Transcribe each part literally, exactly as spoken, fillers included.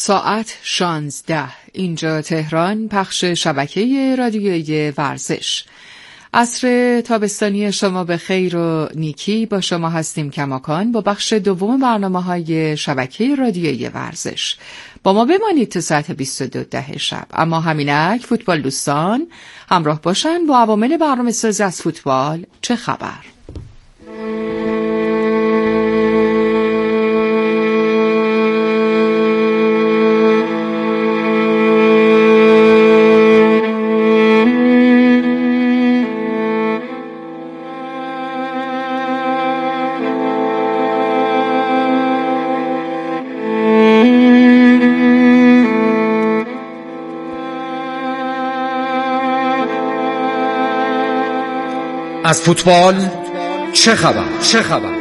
ساعت شانزده، اینجا تهران، پخش شبکه رادیویی ورزش. عصر تابستانی شما به خیر و نیکی. با شما هستیم کماکان با بخش دوم برنامه‌های شبکه رادیویی ورزش. با ما بمانید تا ساعت بیست و دو ده شب. اما همینک فوتبال دوستان همراه باشن با عوامل برنامه‌سازی از فوتبال چه خبر. از فوتبال چه خبر؟ چه خبر؟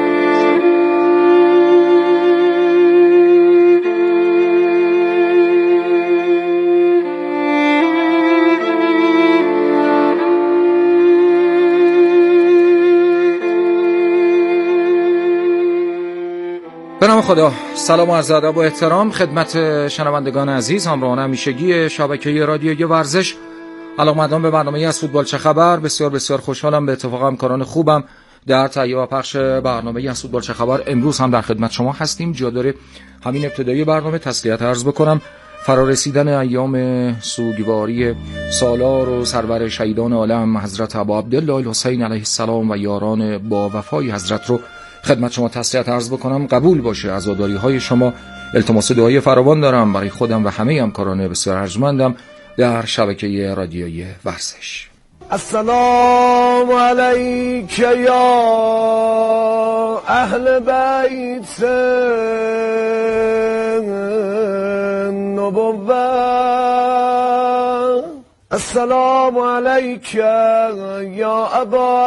به نام خدا. سلام و عرض ادب و احترام خدمت شنوندگان عزیز، همراهان همیشگی شبکه رادیویی ورزش. علاقه‌مندان به برنامه‌ای از فوتبال چه خبر، بسیار بسیار خوشحالم به اتفاق همکاران خوبم در تهیه و پخش برنامه‌ای از فوتبال چه خبر امروز هم در خدمت شما هستیم. جا داره همین ابتدایی برنامه تسلیت عرض بکنم فرارسیدن ایام سوگواری سالار و سرور شهیدان عالم حضرت ابا عبدالله الحسین علیه السلام و یاران با وفای حضرت رو خدمت شما تسلیت عرض بکنم. قبول باشه عزاداری‌های شما. التماس دعای فراوان دارم برای خودم و همه همکاران بسیار ارجمندم در شبکه رادیویی ورزش. السلام علیک یا اهل بیت نبوت، السلام علیک یا ابا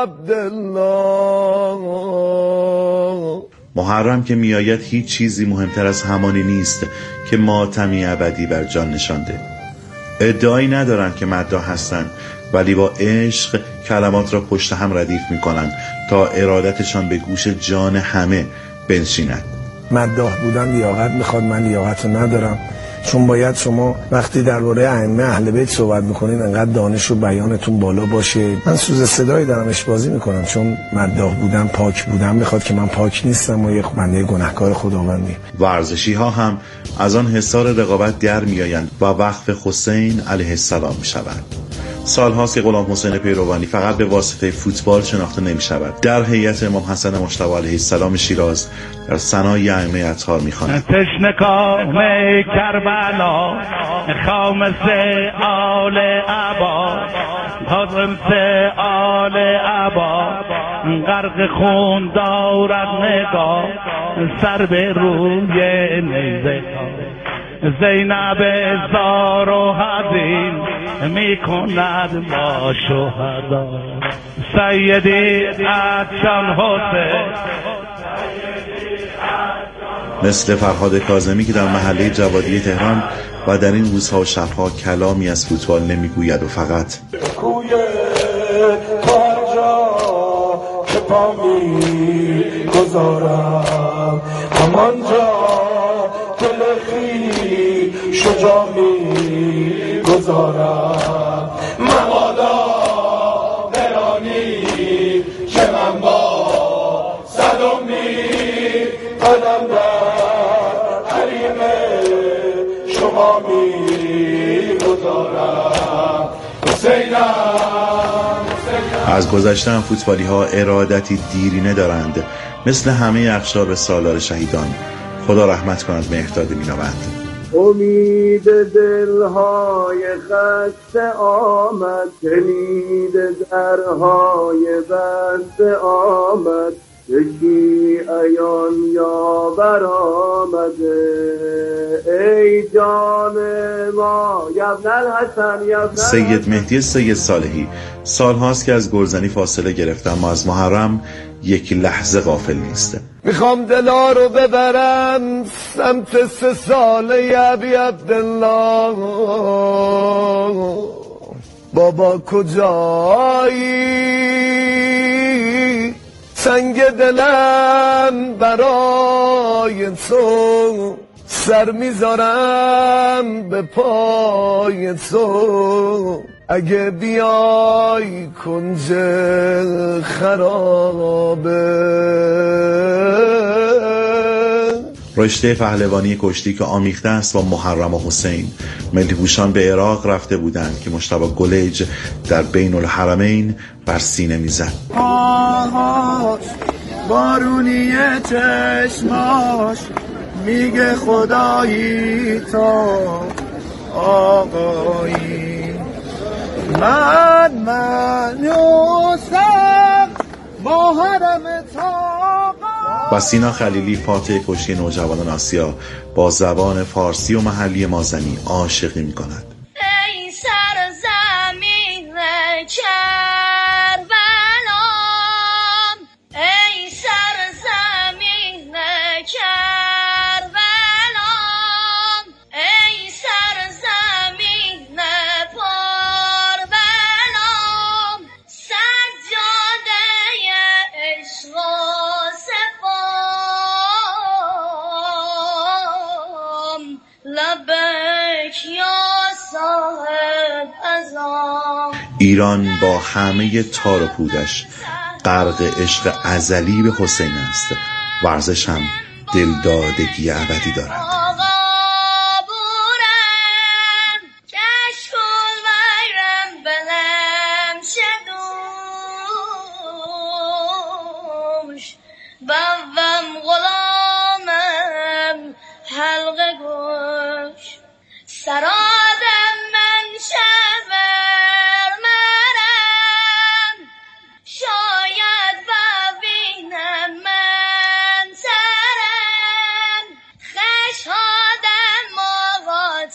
عبدالله. محرم که میآید هیچ چیزی مهمتر از همانی نیست که ماتمی ابدی بر جان نشانده. ادعایی ندارن که مداح هستن، ولی با عشق کلمات را پشت هم ردیف میکنن تا ارادتشان به گوش جان همه بنشیند. مداح بودن لیاقت میخواد، من لیاقت رو ندارم، چون باید شما وقتی درباره ائمه اهل بیت صحبت میکنین انقدر دانش و بیانتون بالا باشه. من سوز صدایی دارم اشبازی میکنم، چون مداح بودن پاک بودن میخواد که من پاک نیستم و یک بنده گناهکار خداوندی. ورزشی ها هم از آن حصار رقابت در میآیند و وقف حسین علیه السلام میشوند. سال هاست که غلام حسین پیروانی فقط به واسطه فوتبال شناخته نمی شود. در هیئت امام حسن مجتبی علیه السلام شیراز در ثنای ائمه اطهار می خواند: تشنکام کربلا خامس آل عبا حرمت آل عبا غرق خون دارد نگاه سر به روی نیزه زینب زار و حزین می کند با شهدا سیدی عطشان حسین. مثل فرهاد کاظمی که در محله جوادی تهران و در این روزها و شبها کلامی از فوتبال نمیگوید و فقط کوی تو هر جا که پا می گذارم همانجا تلخی شجا می گذارم. مبادا برانی که من با صدومی قدم در حریم شما می گذارم. حسینم از گذشتن فوتبالی ها ارادتی دیرینه دارند، مثل همه اقشار سالار شهیدان. خدا رحمت کند مهرداد مینوند. امید دلهای خسته آمد، کلید درهای بسته آمد، یکی عیان یاور آمده ای جان ما یبن الحسن یبن. سید مهدی سید صالحی سال هاست که از گلزنی فاصله گرفت، اما از محرم یک لحظه غافل نیست. میخوام دلا رو ببرم سمت سه ساله ابی عبدالله. بابا کجایی؟ سنگ دلم برای تو سر میذارم به پای تو، اگه بیای کنج خرابه. رشته پهلوانی کشتی که آمیخته است با محرم و حسین، ملی پوشان به عراق رفته بودند که مجتبی گلیج در بین الحرمین بر سینه میزد. آهاش بارونی چشماش میگه خدایی تا آقایی، من من یوسف با حرم تاقا. و سینا خلیلی فاتح کشتی نوجوانان آسیا با زبان فارسی و محلی مازنی عاشقی میکند. ای سر زمین کربلام، ای سر زمین کربلام، ای سر زمین پربلام، سجاده عشق و صفام، لبک یا صاحب ازام. ایران با همه تار و پودش غرق عشق ازلی به حسین است. ورزش هم دلدادگی ابدی دارد. سرادم من شبر مرم، شاید ببینم من سرم، خشادم موقات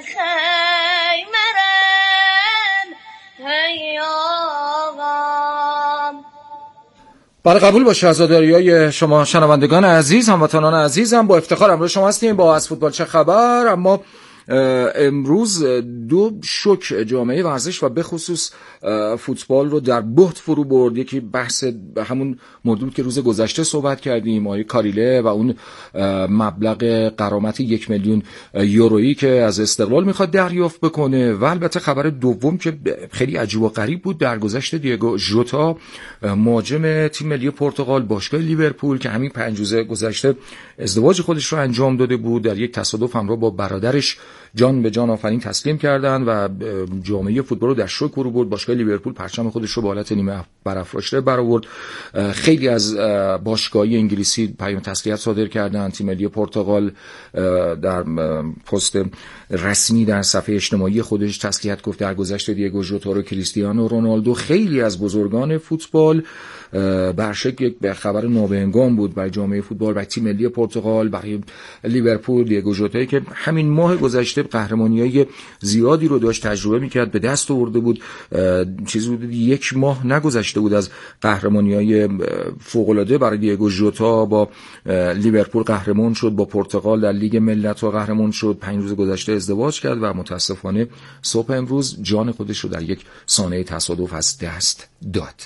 خیمرم، هی آقام. بله قبول باشه عزاداریای شما شنوندگان عزیز، هموطنان عزیزم. با افتخار امروز شما هستیم با از فوتبال چه خبر. اما امروز دو شوک جامعه ورزش و به خصوص فوتبال رو در بحت فرو برد. یکی بحث همون موضوع که روز گذشته صحبت کردیم، آقای کاریله و اون مبلغ غرامت یک میلیون یورویی که از استقلال میخواد دریافت بکنه، و البته خبر دوم که خیلی عجیب و غریب بود، درگذشت دیگو ژوتا مهاجم تیم ملی پرتغال باشگاه لیورپول که همین پنج روز گذشته ازدواج خودش رو انجام داده بود، در یک تصادف همراه با برادرش جان به جان آفرین تسلیم کردن و جامعه فوتبال رو در شوک فرو برد. باشگاه لیورپول پرچم خودش رو به حالت نیمه برافراشته برآورد. خیلی از باشگاه‌های انگلیسی پیام تسلیت صادر کردن. تیم ملی پرتغال در پست رسمی در صفحه اجتماعی خودش تسلیت گفت درگذشت دیگو ژوتا و کریستیانو رونالدو. خیلی از بزرگان فوتبال برشک یک خبر نابهنگام بود برای جامعه فوتبال، برای تیم ملی پرتغال، برای لیورپول. دیگو ژوتا که همین ماه گذشته قهرمانی‌های زیادی رو داشت تجربه می‌کرد، به دست آورده بود، چیزی بود یک ماه نگذشته بود از قهرمانی‌های فوق‌العاده برای دیگو ژوتا. با لیورپول قهرمان شد، با پرتغال در لیگ ملت‌ها قهرمان شد، پنج روز گذشته ازدواج کرد و متاسفانه صبح امروز جان خودش رو در یک سانحه تصادف از دست داد.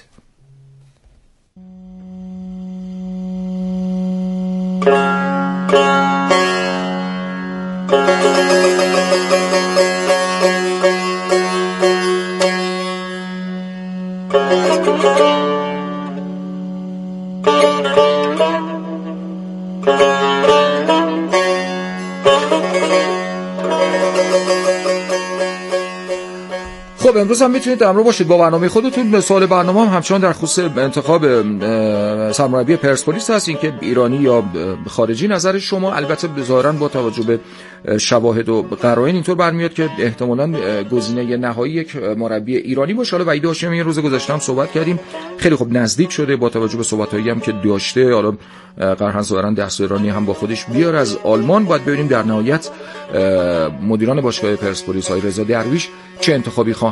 خب امروز هم میتونید همراه باشید با برنامه خودتون. سوال برنامه هم همچنان در خصوص انتخاب سرمربی پرسپولیس هست، این که ایرانی یا خارجی نظر شما. البته ظاهرا با توجه به شواهد و قرائن اینطور برمیاد که احتمالاً گزینه نهایی یک مربی ایرانی باشه. حالا وحید هاشمی روز گذشته هم صحبت کردیم، خیلی خوب نزدیک شده با توجه به صحبتایی هم که داشته. حالا قرهن ظاهرا دست ایرانی هم با خودش بیار از آلمان. باید ببینیم در نهایت مدیران باشگاه پرسپولیس های رضا درویش چه انتخابی خواهند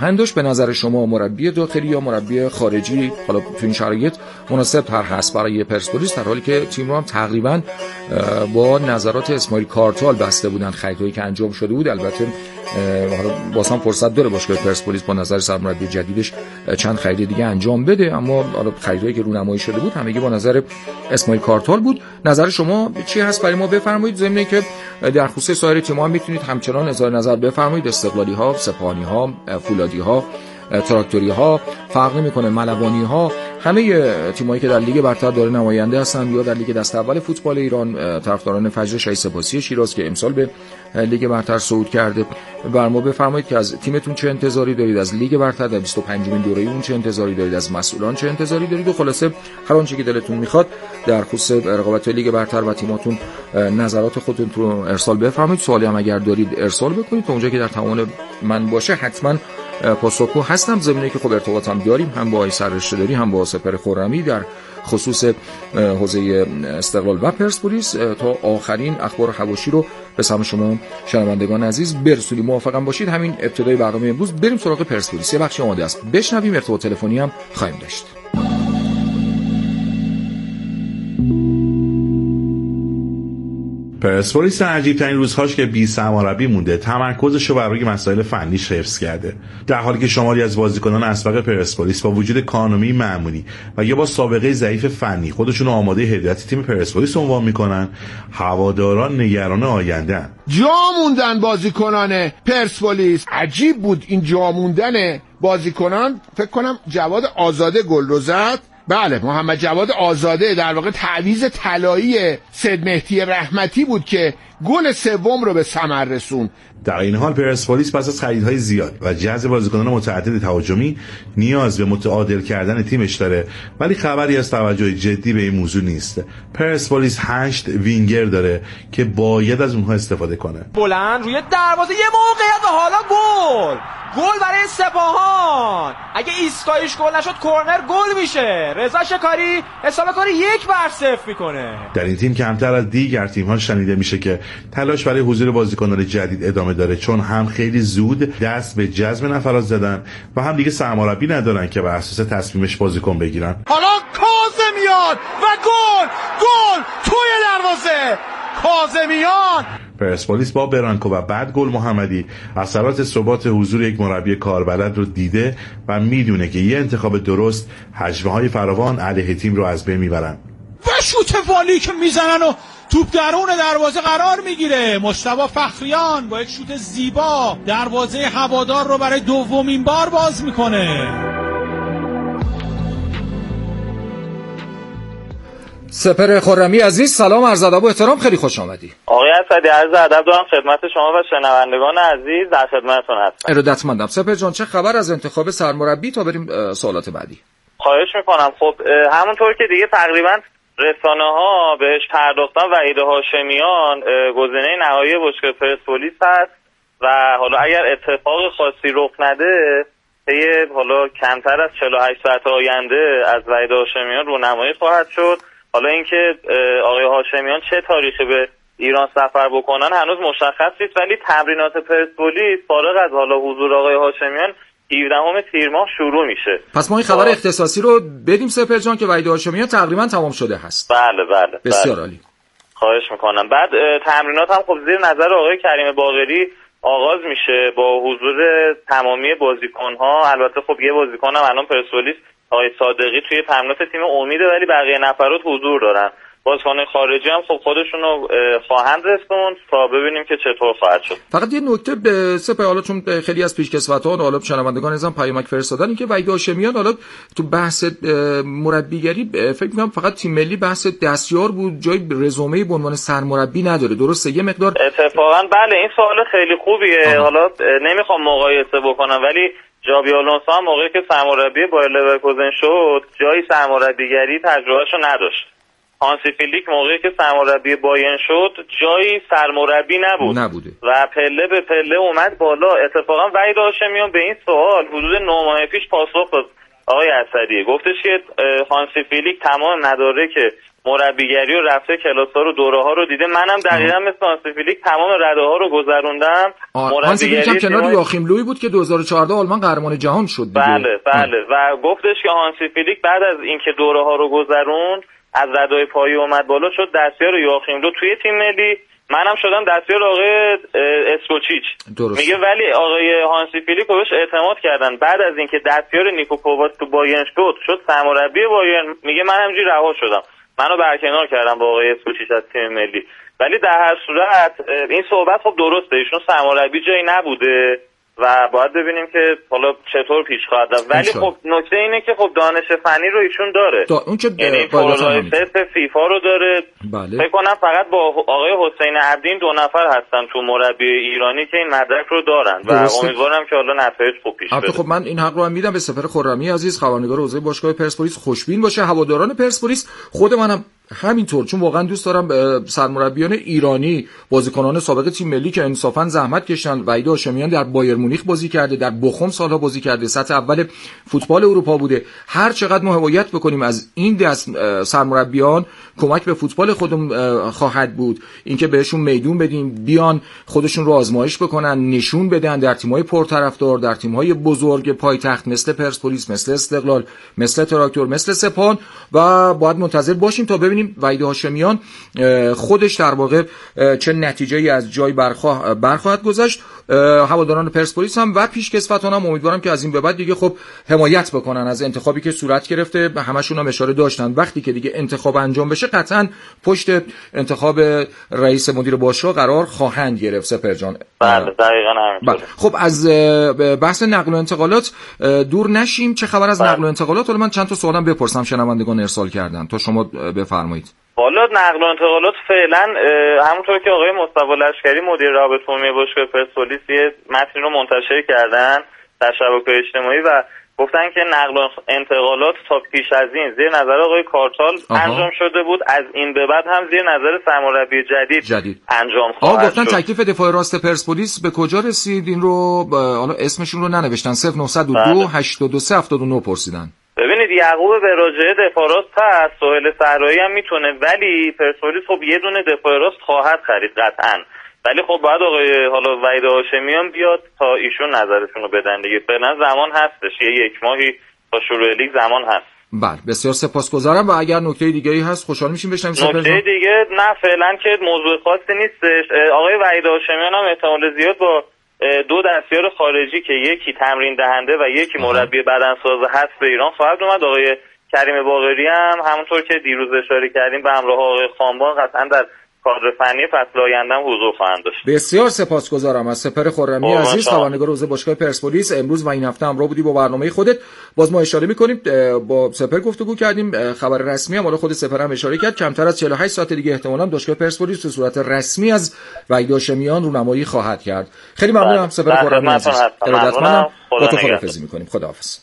خواهند داشت. به نظر شما مربی داخلی یا مربی خارجی حالا تو این شرایط مناسب تر هست برای پرسپولیس، در حالی که تیم رو هم تقریبا با نظرات اسماعیل کارتال بسته بودن خریدایی که انجام شده بود؟ البته حالا باز هم فرصت داره باشگاه پرسپولیس با نظر سرمربی جدیدش چند خرید دیگه انجام بده، اما حالا خریدایی که رونمایی شده بود همگی با نظر اسماعیل کارتال بود. نظر شما چی هست برای ما بفرمایید، ضمن که در خصوص سایر تیم‌ها میتونید همچنان اظهار نظر بفرمایید. استقلالی‌ها، سپاهانی‌ها، فولادی‌ها، تراکتوری‌ها، فرق نمی‌کنه، ملوانی‌ها، همه تیمایی که در لیگ برتر داره نماینده هستن یا در لیگ دست اول فوتبال ایران، طرفداران فجر شهید سپاسی شیراز که امسال به لیگ برتر صعود کرده، بر ما بفرمایید که از تیمتون چه انتظاری دارید، از لیگ برتر در بیست و پنجمین دوره اون چه انتظاری دارید، از مسئولان چه انتظاری دارید و خلاصه هر آنچه که دلتون میخواد در خصوص رقابت لیگ برتر و تیماتون نظرات خودتون رو ارسال بفرمایید. سوالی هم اگر دارید ارسال بکنید تا اونجا که در توان من باشه حتما پاسخگو هستم. ضمن که خب ارتباطم داریم هم با آقای سررشته‌داری هم با سپر خرمی در خصوص حوزه استقلال و پرسپولیس تا آخرین اخبار حواشی رو به سمع شما شنوندگان عزیز برسونیم. موافقم باشید همین ابتدای برنامه امروز بریم سراغ پرسپولیس. یه بخش آماده است بشنویم، ارتباط تلفنی هم خواهیم داشت. پرسپولیس عجیب ترین روزهاش که بی سرمربی مونده تمرکزش رو بر روی مسائل فنیش حفظ کرده، در حالی که شماری از بازیکنان اسبق پرسپولیس با وجود کانونی معمولی و یا با سابقه ضعیف فنی خودشون آماده هدایت تیم پرسپولیس عنوان میکنن، هواداران نگران آینده‌اند. جا موندن بازیکنان پرسپولیس. عجیب بود این جا موندن بازیکنان. فکر کنم جواد آزاده گل رو زد. بله، محمد جواد آزاده در واقع تعویض طلایی سید مهدی رحمتی بود که گل سوم رو به ثمر رسوند. در این حال پرسپولیس پس از خریدهای زیاد و جذب بازیکنان متعدد تهاجمی نیاز به متعادل کردن تیمش داره، ولی خبری از توجه جدی به این موضوع نیست. پرسپولیس هشت وینگر داره که باید از اونها استفاده کنه. بلند روی دروازه یه موقعیت و حالا گل گل برای سپاهان. اگه ایستگاهیش گل نشد کورنر گل میشه. رضا شکاری حساب کاری یک بر صفر میکنه. در این تیم کمتر از دیگر تیم‌ها شنیده میشه که تلاش برای حضور بازیکنان جدید ادامه داره، چون هم خیلی زود دست به جذب نفرات زدن و هم دیگه سرمربی ندارن که بر اساس تصمیمش بازیکن بگیرن. حالا کاظمیان و گل گل توی دروازه کاظمیان. پرسپولیس با برانکو و بعد گل محمدی اثرات ثبات حضور یک مربی کاربلد رو دیده و میدونه که یه انتخاب درست هجمه‌های فراوان علیه تیم رو از بین میبرن. و شوت والی که میزنن و توپ درون دروازه قرار میگیره. مصطفی فخریان با یک شوت زیبا دروازه هوادار رو برای دومین بار باز میکنه. سپر خرمی عزیز سلام، عرض ادب و احترام، خیلی خوش آمدی. آقای اسدی عرض ادب دارم خدمت شما و شنوندگان عزیز، در خدمتتون هستم. ارادتمندم. سپر جان چه خبر از انتخاب سرمربی تا بریم سوالات بعدی؟ خواهش میکنم. خب همونطور که دیگه تقریبا رسانه‌ها بهش پرداختن، وحید هاشمیان گزینه نهایی باشگاه پرسپولیس هست و حالا اگر اتفاق خاصی رخ نده طی حالا کمتر از چهل و هشت ساعت آینده از وحید هاشمیان رونمایی خواهد شد. حالا اینکه آقای هاشمیان چه تاریخی به ایران سفر بکنن هنوز مشخص نیست، ولی تمرینات پرسپولیس فارغ از حالا حضور آقای هاشمیان هفدهم تیر ماه شروع میشه. پس ما این خبر اختصاصی رو بدیم سپر جان که وحید هاشمیان تقریبا تمام شده هست. بله بله بسیار عالی. خواهش میکنم. بعد تمرینات هم خب زیر نظر آقای کریم باقری آغاز میشه با حضور تمامی بازیکن‌ها. البته خب یه بازیکن هم الان پرسپولیس آقای صادقی توی تمرینات تیم امیده، ولی بقیه نفرات حضور دارن. بازیکن خارجی هم خب خودشون رو خواهند رسوند تا ببینیم که چطور خواهد شد. فقط یه نکته به سپر، حالا چون خیلی از پیشکسوت‌ها حالا شنوندگان ازم پیامک فرستادن این که وحید هاشمیان حالا تو بحث مربیگری فکر می‌کنم فقط تیم ملی بحث دستیار بود، جای رزومه به عنوان سرمربی نداره، درسته؟ یه مقدار اتفاقا بله این سوال خیلی خوبیه. آه. حالا نمیخوام مقایسه بکنم، ولی جابی آلونسو هم موقعی که سرمربی بایر لورکوزن شد جای سرمربیگری تجربهشو نداشت. هانسی فیلیک موقعی که سرمربی بایرن شد جایی سرمربی نبود نبوده و پله به پله اومد بالا. اتفاقا وحید هاشمیان به این سوال حدود نه ماه پیش پاسخ داد آقای اسدی گفتش که هانسی فیلیک تمام مدارک مربیگری و رفته کلاس‌ها رو دوره ها رو دیده. منم دقیقاً مثل هانسی فیلیک تمام رده ها رو گذروندم. هانسی فیلیک هم کنار یواخیم لوی بود که دو هزار و چهارده آلمان قهرمان جهان شد دیگه. بله بله آه. و گفتش که هانسی فیلیک بعد از اینکه دوره ها رو گذروند از ردای پایی اومد بالا شد دستیار یواخیم لو توی تیم ملی. منم شدم دستیار آقای اسکوچیچ. میگه ولی آقای هانسی فیلیک بهش اعتماد کردن بعد از اینکه دستیار نیکو کوواچ تو بایرن شد شد سرمربی بایرن. میگه من همینجوری رها شدم منو برکنار کردم با آقای اسکوچیچ از تیم ملی. ولی در هر صورت این صحبت خب درسته ایشون سرمربی جایی نبوده و باید ببینیم که حالا چطور پیش خواهد رفت. ولی خب نکته اینه که خب دانش فنی رو ایشون داره دا اون که یعنی پرولایسیس فیفا رو داره. بله. فکر کنم فقط با آقای حسین عبدین دو نفر هستن تو مربی ایرانی که این مدرک رو دارن و امیدوارم که حالا نتایج خوب پیش بره. خب من این حق رو هم میدم به سپر خرمی عزیز خبرنگار حوزه باشگاه پرسپولیس خوشبین باشه. هواداران پرسپولیس خود منم همینطور چون واقعا دوست دارم سرمربیان ایرانی بازیکنان سابق تیم ملی که انصافا زحمت کشیدن. وحید هاشمیان در بایر مونیخ بازی کرده در بخوم سالها بازی کرده سطح اول فوتبال اروپا بوده. هر چقدر ما حمایت بکنیم از این دست سرمربیان کمک به فوتبال خودمون خواهد بود. اینکه بهشون میدون بدیم بیان خودشون رو آزمایش بکنن نشون بدن در تیم‌های پرطرفدار در تیم‌های بزرگ پایتخت مثل پرسپولیس مثل استقلال مثل تراکتور مثل سپاهان و باید منتظر باشیم تا ببینیم وحید هاشمیان خودش در واقع چه نتیجه‌ای از جای برخواه برخواهد گذاشت. هواداران پرسپولیس هم و پیشکسوتان هم امیدوارم که از این به بعد دیگه خب حمایت بکنن از انتخابی که صورت گرفته. همشون هم اشاره داشتن وقتی که دیگه انتخاب انجام بشه قطعا پشت انتخاب رئیس مدیر باشگاه قرار خواهند گرفت. سپر جان بله دقیقاً همینطوره. خب از بحث نقل و انتقالات دور نشیم. چه خبر از بله. نقل و انتقالات؟ حالا من چند تا سوالم بپرسم شنوندگان ارسال کردن تا شما بفرمایید. حالا نقل و انتقالات فعلا همونطور که آقای مصطفی لشکری مدیر روابط عمومی باشگاه پرسپولیس یه متن رو منتشر کردن در شبکه‌های اجتماعی و گفتن که نقل و انتقالات تا پیش از این زیر نظر آقای کارتال آها. انجام شده بود از این به بعد هم زیر نظر سرمربی جدید, جدید انجام خواهد شد. گفتن تکلیف دفاع راست پرسپولیس به کجا رسید؟ این رو حالا اسمشون رو ننوشتن. صفر نه دو دو هشت دو سه هفت نه پرسیدن. ببینید یعقوب به راجعه دفاع راست هست سهیل صحرایی هم میتونه ولی پرسپولیس خب یه دونه دفاع راست خواهد خرید قطعاً. ولی خب بعد آقای حالا وحید هاشمیان بیاد تا ایشون نظرشون رو بدن دیگه. فعلا زمان هستش یه یک ماهی تا شروع لیگ زمان هست. بله بسیار سپاسگزارم و اگر نکته دیگه‌ای هست خوشحال میشیم بشنویم. نکته دیگه نه فعلا که موضوع خاصی نیستش. آقای وحید هاشمیان هم احتمال زیاد با دو دستیار خارجی که یکی تمرین دهنده و یکی مربی بدنساز هست به ایران خواهد اومد. آقای کریم باقری هم همونطور که دیروز اشاره کردیم به همراه آقای خانبان قطعا در کادر فنی فصل آینده هم حضور خواهند داشت. بسیار سپاسگزارم از سپر خرمی عزیز خبرنگار حوزه باشگاه پرسپولیس. امروز و این هفته همراه بودی با برنامه خودت. باز ما اشاره می‌کنیم با سپر گفتگو کردیم. خبر رسمی هم حالا خود سپر هم اشاره کرد کمتر از چهل و هشت ساعت دیگه احتمالاً باشگاه پرسپولیس به صورت رسمی از وحید هاشمیان رونمایی خواهد کرد. خیلی ممنونم سپر خرمی عزیز. ارادتمندم. با تو خداحافظی می‌کنیم. خداحافظ.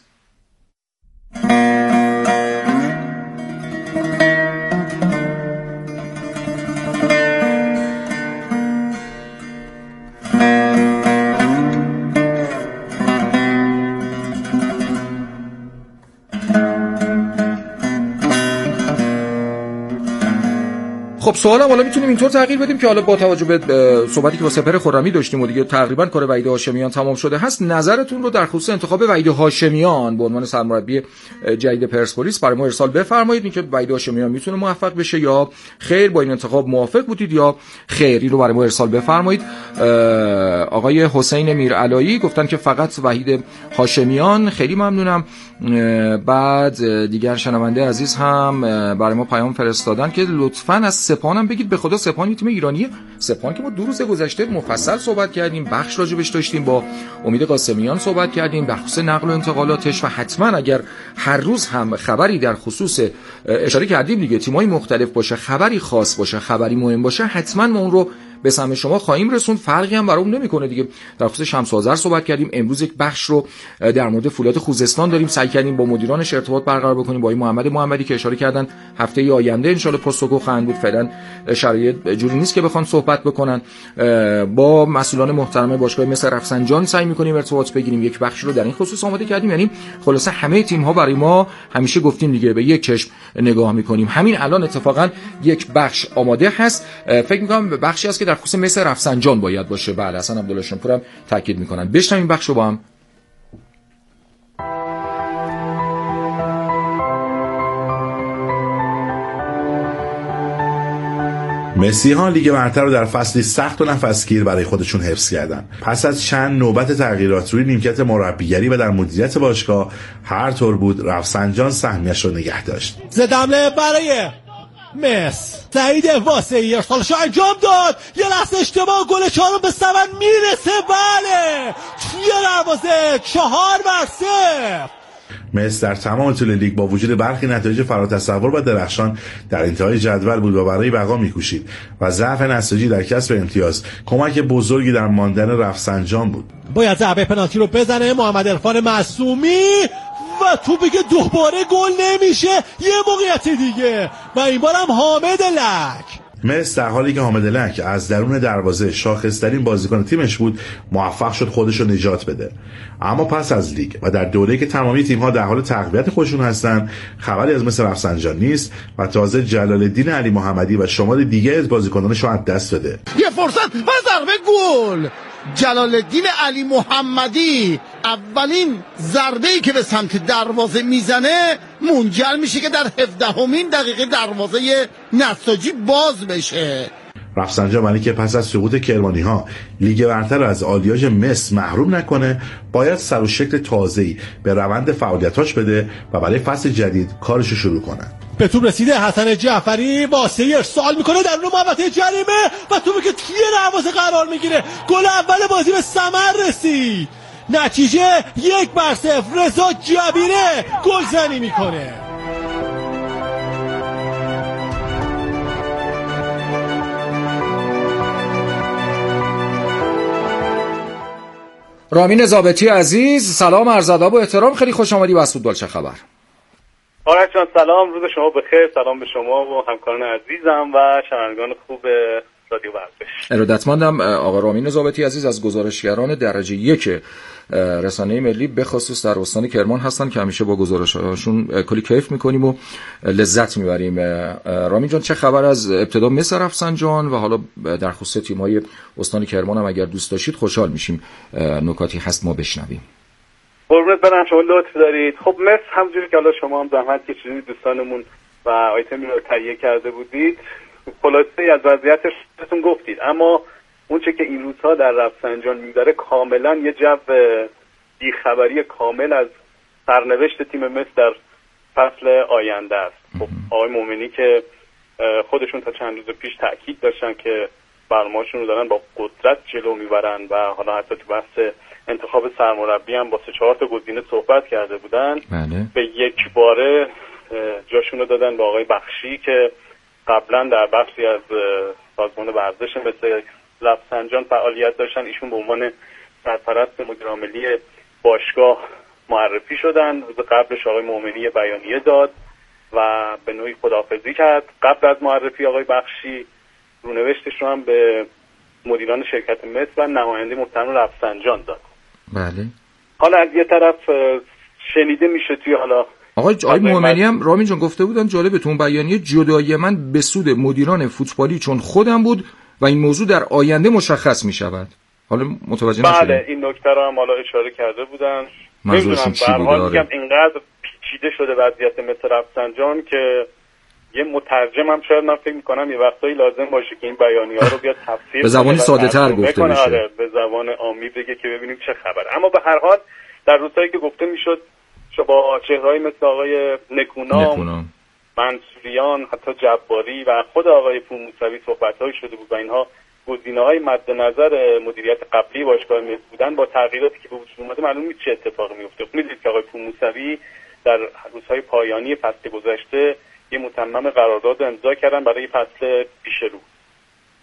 خب سوالم حالا میتونیم اینطور تغییر بدیم که حالا با توجه به صحبتی که با سپر خرمی داشتیم و دیگه تقریبا کار وحید هاشمیان تمام شده هست نظرتون رو در خصوص انتخاب وحید هاشمیان به عنوان سرمربی جدید پرسپولیس برای ما ارسال بفرمایید. اینکه وحید هاشمیان میتونه موفق بشه یا خیر با این انتخاب موافق بودید یا خیر این رو برای ما ارسال بفرمایید. آقای حسین میرعلایی گفتن که فقط وحید هاشمیان. خیلی ممنونم. بعد دیگر شنونده عزیز هم برای ما پیام فرستادن که لطفاً از سپاهان بگید به خدا سپاهان یه تیم ایرانیه. سپاهان که ما دو روز گذشته مفصل صحبت کردیم بخش راجبش داشتیم با امید قاسمیان صحبت کردیم در خصوص نقل و انتقالاتش و حتما اگر هر روز هم خبری در خصوص اشاره کردیم دیگه تیم‌های مختلف باشه خبری خاص باشه خبری مهم باشه حتما ما اون رو به سهم شما خواهیم رسوند. فرقی هم برامون نمیکنه دیگه. در خصوص شمس آذر صحبت کردیم، امروز یک بخش رو در مورد فولاد خوزستان داریم، سعی کردیم با مدیرانش ارتباط برقرار بکنیم، با محمد محمدی که اشاره کردن هفته آینده ان شاءالله پستوکو خواهند بود. فعلا شرایط جوری نیست که بخوان صحبت بکنن. با مسئولان محترم باشگاه مس رفسنجان سعی می‌کنیم ارتباط بگیریم، یک بخش رو در این خصوص آماده کردیم. یعنی خلاصه همه تیم‌ها برای ما همیشه گفتیم دیگه به یک چشم نگاه می‌کنیم. همین الان اتفاقا یک بخش آماده هست، فکر می‌کنم بخشی است که در خصوص مس رفسنجان باید باشه. بله حسن عبدالله شنپورم تاکید می‌کنن. بشنویم بخش رو با هم. مسی ها لیگ برتر رو در فصلی سخت و نفسگیر برای خودشون حفظ کردن. پس از چند نوبت تغییرات روی نیمکت مربیگری و در مدیریت باشگاه، هر طور بود رفسنجان سهمیش رو نگه داشت. زدمله برای مس سعید واسعی ارسالش انجام داد، یه لحظه اشتباه، گل چهارم به ثمر میرسه. بله توی دروازه چهار بر صفر. مس در تمام طول لیگ با وجود برخی نتایج فراتتصور و درخشان در انتهای جدول بود و برای بقا می‌کوشید و ضعف نساجی در کسب امتیاز کمک بزرگی در ماندن رفسنجان بود. باید ضربه پنالتی رو بزنه محمد عرفان معصومی و توپی که دوباره گل نمیشه. یه موقعیت دیگه و این بارم حامد لک. مس در حالی که حامد لک از درون دروازه شاخص‌ترین بازیکن تیمش بود، موفق شد خودش رو نجات بده. اما پس از لیگ و در دوره‌ای که تمامی تیم‌ها در حال تقویت خودشون هستن، خبری از مس رفسنجان نیست و تازه جلال الدین علی محمدی و شمار دیگه از بازیکنانش رو از دست داده. یه فرصت و ضربه گل. جلال الدین علی محمدی اولین ضربه‌ای که به سمت دروازه میزنه منجر میشه که در هفدهمین دقیقه دروازه نساجی باز بشه. رفسنجان ولی که پس از سقوط کرمانی‌ها لیگ برتر از آلیاژ مس محروم نکنه، باید سر و شکل تازه‌ای به روند فعالیتاش بده و برای فصل جدید کارش رو شروع کنه. به توپ رسیده حسن جعفری، واسه ارسال میکنه در اون محوطه جریمه و توپی که توی دروازه قرار میگیره. گل اول بازی به ثمر رسید. نتیجه یک بر صفر. رضا جبیره گلزنی میکنه. رامین ضابطی عزیز، سلام عرض ادب و احترام، خیلی خوش آمدی به فوتبال چه خبر. آرش جان سلام، روز شما بخیر. سلام به شما و همکاران عزیزم و شنوندگان خوب رادیو ورزش. ارادتمندم. آقا رامین ضابطی عزیز از گزارشگران درجه یک رسانه ملی به خصوص در استان کرمان هستن که همیشه با گزارشاشون کلی کیف میکنیم و لذت میبریم. رامین جان چه خبر از ابتدا مس رفسنجان و حالا در خصوص تیم‌های استان کرمان هم اگر دوست داشتید خوشحال میشیم نکاتی هست ما بشنویم. قربونت برم، شما لطف دارید. خب مس همونجوری که حالا شما هم زحمت کشیدید دوستانمون و آیتمی رو تهیه کرده بودید، خلاصه از وضعیتش بهتون گفتید، اما اون چه که این روزها در رفسنجان می‌داره کاملا یه جو بیخبری کامل از سرنوشت تیم مس در فصل آینده است. خب آقای مومنی که خودشون تا چند روز پیش تاکید داشتن که برنامه‌شون رو دارن با قدرت جلو میبرن و حالا حتی تو بحث انتخاب سرمربی هم با سه چهار تا گزینه صحبت کرده بودن. بله. به یک باره جاشون رو دادن به آقای بخشی که قبلا در بخشی از سازمان ورزش مثل رفسنجان فعالیت داشتن. ایشون به عنوان سرپرست مدیر عاملی باشگاه معرفی شدن. روز قبلش آقای مومنی بیانیه داد و به نوعی خداحافظی کرد. قبل از معرفی آقای بخشی رونوشتش رو هم به مدیران شرکت مس و نماینده محترم رفسنجان داد. بله. حالا از یه طرف شنیده میشه توی حالا آقای آقای مومنی هم رامین جان گفته بودن جالبتون بیانیه جدایی من به سود مدیران فوتبالی چون خودم بود و این موضوع در آینده مشخص می شود. حالا متوجه نشدم. بله این نکته رو هم حالا اشاره کرده بودن. منظورشون چی بود؟ به هر حال میگم اینقدر پیچیده شده وضعیت مثل رفسنجان که یه مترجم هم شاید من فکر می‌کنم یه وقتایی لازم باشه که این بیانیه‌ها رو بیاد تفسیر به زبانی ساده‌تر گفته بشه. آره به زبان عامی بگه که ببینیم چه خبره. اما به هر حال در روزایی که گفته میشد با چهرهایی مثل آقای نکونام، نکونام. منصوریان، حتی جباری و خود آقای پور موسوی صحبت‌هایی شده بود و اینها گزینه‌های مد نظر مدیریت قبلی باشگاه مس بودن. با تغییراتی که به وجود اومده معلوم نیست چه اتفاقی میفته. می‌دونید که آقای پور موسوی در روزهای پایانی فصل گذشته یه متمم قرارداد امضا کردن برای فصل پیش رو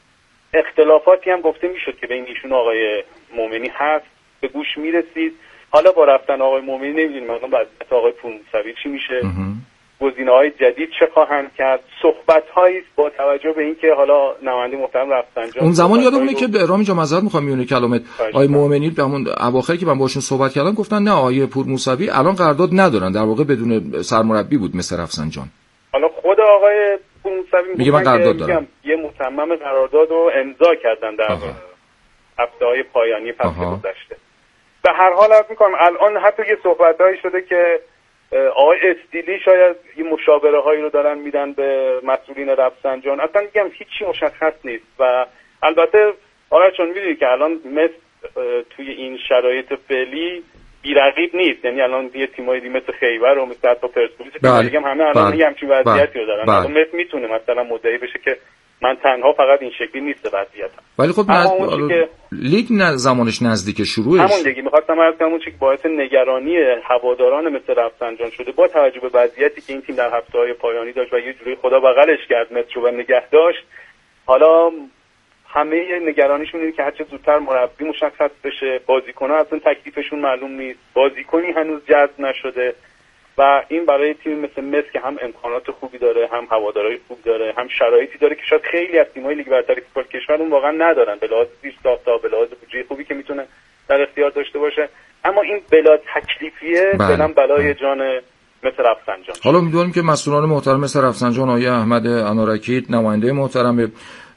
اختلافاتی هم گفته میشد که بین ایشون آقای مومنی هست، به گوش میرسید. حالا با رفتن آقای مومنی نمیدونیم مثلا وضعیت آقای پورموسوی چی میشه، گزینه‌های جدید چه خواهند کرد. صحبت‌هایی با توجه به اینکه حالا نماینده محترم رفسنجان اون زمان یادمونه که رامی جان معذرت می‌خوام میونه کلامت آقای مومنی همون اواخر که من باشون صحبت کردم گفتن نه آقای پورموسوی الان قرارداد ندارن، در واقع بدون سرمربی بود مثل رفسنجان. حالا خود آقای پورموسوی میگه من قرارداد دارم، یه متمم قرارداد رو امضا کردن در هفته‌های پایانی فصل گذشته. به هر حال عرض می‌کنم الان حتی یه صحبت‌هایی شده که آقای استیلی شاید یه مشاوره هایی رو دارن میدن به مسئولین رفسنجان. اصلا میگم هیچی مشخص نیست و البته آره چون میدونی که الان مثل توی این شرایط فعلی بی‌رقیب نیست، یعنی الان یه تیمایی مثل خیبر و مثل حتی پرسپولیس که میگم همه الان یه همچین وضعیتی رو دارن. الان مثل میتونه مثلا مدعی بشه که من تنها فقط این شکلی نیست وضعیتم. ولی خب نز... که... لیگ نه زمانش نزدیک شروعش همون دیگه می‌خواستم عرض کنم اون چیزی که باعث نگرانی هواداران مثل رفسنجان شده با توجه به وضعیتی که این تیم در هفته‌های پایانی داشت و یه جوری خدا بغلش کرد متر رو نگه داشت. حالا همه نگرانیشون اینه که هرچه زودتر مربی مشخص بشه، بازیکن‌ها اصلا تکلیفشون معلوم نیست، بازیکنی هنوز جذب نشده و این برای تیم مثل مس که هم امکانات خوبی داره، هم هوادارهای خوب داره، هم شرایطی داره که شاید خیلی از تیم‌های لیگ برتر فوتبال کشور اون واقعا ندارن، به لحاظ زیرساخت‌ها، به لحاظ بودجه خوبی که میتونه در اختیار داشته باشه. اما این بلا تکلیفیه فعلا بلای جان مثل رفسنجان. حالا امیدواریم که مسئولان محترم مثل رفسنجان آقای احمد انارکی، نماینده محترم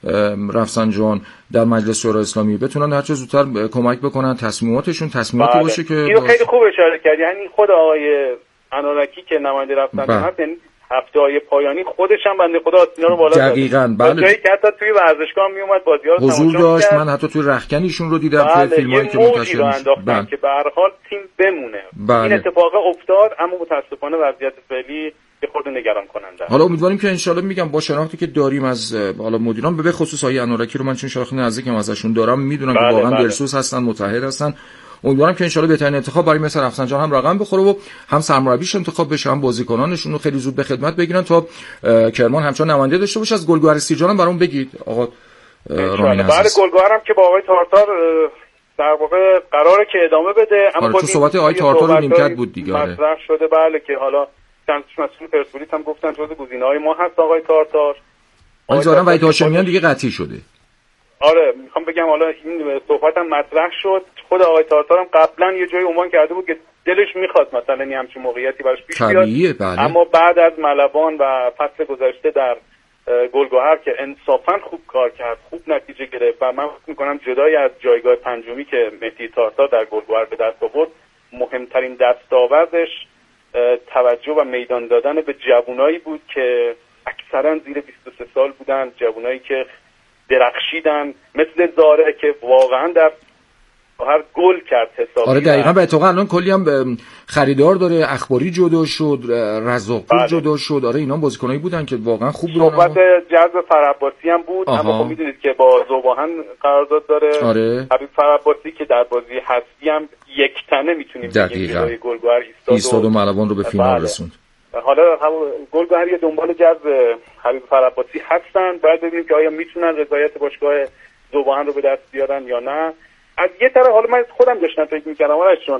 رفسنجان در مجلس شورای اسلامی بتونن هر چه زودتر کمک بکنن تصمیماتشون تصمیماتی بله. باشه که اینو خیلی خوب اشاره کردی، یعنی خود آقای انارکی که نماینده رفسنجان هست یعنی هفته‌های پایانی خودش هم بنده خدا آستینا رو بالا دقیقاً بله جایی که حتی توی ورزشگاه می اومد بازی‌ها رو حضور داشت. من حتی توی رختکن ایشون رو دیدم بله. که فیلمایی که منتشر میشه بله. که به هر حال تیم بمونه بله. این اتفاق افتاد اما متاسفانه وضعیت فعلی یه خورده نگران کننده. حالا امیدواریم که انشالله میگم با شناختی که داریم از حالا مدیران به خصوص آقای انارکی رو من چون شناخت نزدیکم ازشون دارم میدونم بله. که واقعا بله. دلسوز هستن، متحد هستن. امیدوارم که انشالله بهترین انتخاب برای مثل رفسنجان هم رقم بخوره و هم سرمربیش انتخاب بشه، هم بازیکنانشون رو خیلی زود به خدمت بگیرن تا کرمان همچنان نماینده داشته باشه. از گلگهر سیرجان هم برام بگید آقا رامین عزیز. بعد گلگهر هم که با آقای تارتار در واقع قراره که ادامه بده، اما آره، تو صحبت آقای تارتار رو نیمکت بود دیگه مطرح شده بله که حالا چند مسئول پرسپولیس هم گفتن جزو گزینه‌های ما هست آقای تارتار. آقای ظاهرا وحید هاشمیان دیگه قطعی شده. آره میخوام بگم حالا این صحبت هم مطرح شد، خود آقای تارتار هم قبلا یه جایی عنوان کرده بود که دلش میخواد مثلا این همچین موقعیتی براش پیش بیاد بله. اما بعد از ملوان و فصل گذشته در گلگهر که انصافا خوب کار کرد، خوب نتیجه گرفت و من فکر میکنم جدای از جایگاه پنجمی که مهدی تارتار در گلگهر به دست آورد مهمترین دستاوردش توجه و میدان دادن به جوانایی بود که اکثرا زیر بیست و سه سال بودن، جوانایی که درخشیدن مثل زاره که واقعا در هر گل کرد حسابی. آره دقیقاً. به اتفاق الان کلی هم خریدار داره، اخباری جدا شد، رزاقپور بله. جدا شد. آره اینا بازیکنایی بودن که واقعا خوب بودن. صحبت جذب فرعباسی هم بود آها. اما خب میدونید که با ذوباهن قرارداد داره. آره. حبیب فرعباسی که در بازی حذفی هم یک تنه میتونیم بگیم جلوی گلگهر ایستاد, ایستاد و ملوان رو به فینال بله. رسوند. حالا گلگهر یه دنبال جذب حبیب فرعباسی هستن، باید ببینیم که آیا میتونن رضایت باشگاه ذوباهن رو به دست بیارن یا نه. از یه طرف حالا من خودم داشتم فکر می‌کردم آرشون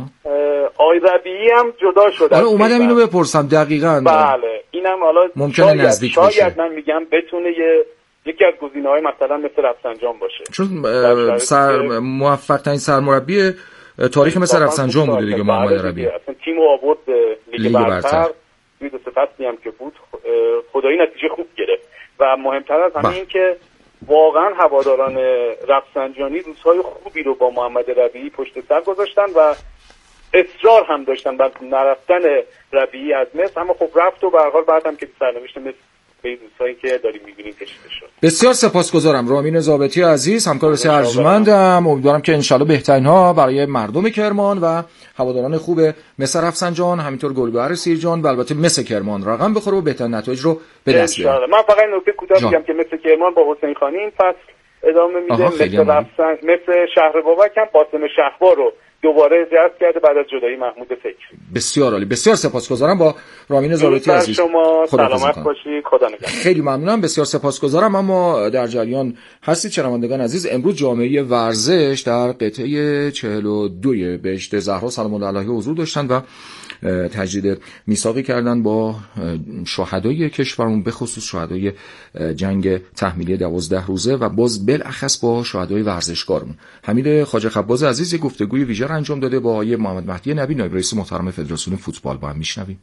آقای ربیعی هم جدا شد. آره اومدم اینو بپرسم دقیقاً. بله اینم حالا ممکنه نزدیک شاید بشه. شاید من میگم بتونه یه یکی از گزینه‌های مثلا مثل رفسنجان باشه. چون سر موفق ترین سرمربی تاریخ مثل رفسنجان بوده دیگه محمد ربیعی. اصلا تیمو آورد لیگ برتر. توی دو سه فصلی هم که بود خدایی نتیجه خوب گرفت و مهمتر از همه این که واقعا هواداران رفسنجانی روزهای خوبی رو با محمد ربیعی پشت سر گذاشتن و اصرار هم داشتن بر نرفتن ربیعی از مصر، اما خب رفت و به هر حال بعدم که سرنوشت مصر به این روزهایی که داریم می‌بینیم کشیده شد. بسیار سپاسگزارم رامین ضابطی عزیز، همکار بسیار ارجمندم. امیدوارم که انشالله بهترین ها برای مردم کرمان و هواداران خوب مثل رفسنجان، همینطور گلگهر سیرجان و البته مثل کرمان رقم بخوره و بهترین نتایج رو به دست بیاره. من فقط نکته کوتاه میگم که مثل کرمان با حسین خانی این فصل ادامه میده، مثل رفسن مثل شهر بابک هم قاسم شهبار رو دوباره جذب کرده بعد از جدایی محمود فکری. بسیار عالی، بسیار سپاسگزارم. با رامین زاروتی عزیز شما سلامت باشید، خدا نگهدار. خیلی ممنونم، بسیار سپاسگزارم. اما در جریان هستید شنوندگان عزیز، امروز جامعه ورزش در قطعه چهل و دو بهشت زهرا سلام الله علیها حضور داشتن و تجدید میثاقی کردن با شهدای کشورمون، به خصوص شهدای جنگ تحمیلی دوازده روزه و باز بالاخص با شهدای ورزشکارمون. حمید خواجه خباز عزیز یک گفتگوی ویژه را انجام داده با آقای محمد مهدی نبی، نایب رئیس محترم فدراسیون فوتبال. با هم میشنویم.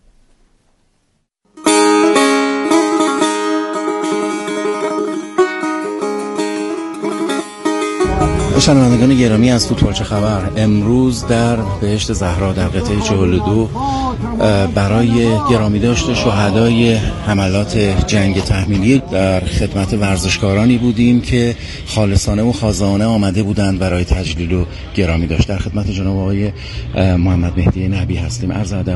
شنوندگان گرامی از فوتبال چه خبر، امروز در بهشت زهرا در قطعه چهل و دو برای گرامی داشت شهدای حملات جنگ تحمیلی در خدمت ورزشکارانی بودیم که خالصانه و خازانه آمده بودند برای تجلیل و گرامی داشت. در خدمت جناب آقای محمد مهدی نبی هستیم. عرض ادب